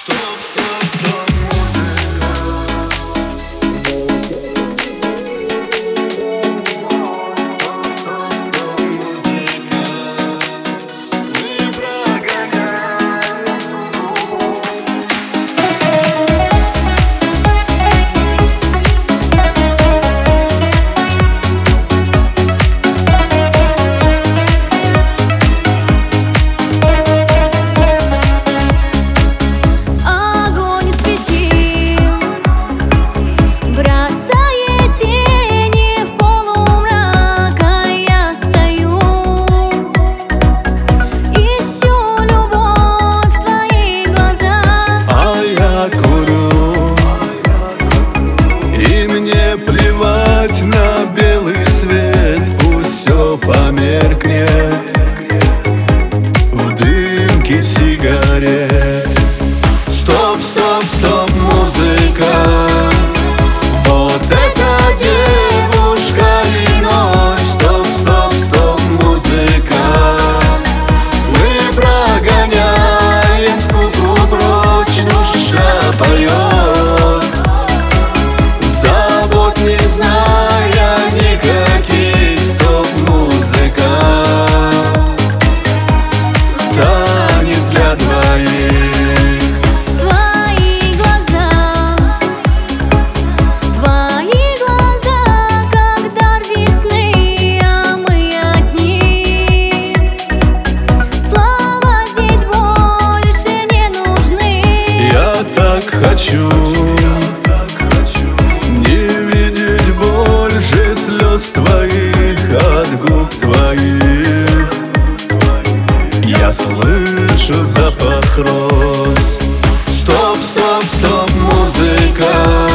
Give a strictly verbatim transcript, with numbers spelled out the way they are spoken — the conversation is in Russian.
Плевать на белый свет, пусть все померкнет в дымке сигарет. Стоп, стоп, стоп, музыка, вот эта девушка и ночь. Стоп, стоп, стоп, музыка, мы прогоняем скуку прочь. Душа поет, забот не зная никаких. Стоп, музыка, танец для двоих. Твои глаза, твои глаза, как дар весны, а мы одни. Слова здесь больше не нужны. Я так хочу слез твоих от губ твоих. Я слышу запах роз. Стоп, стоп, стоп, музыка,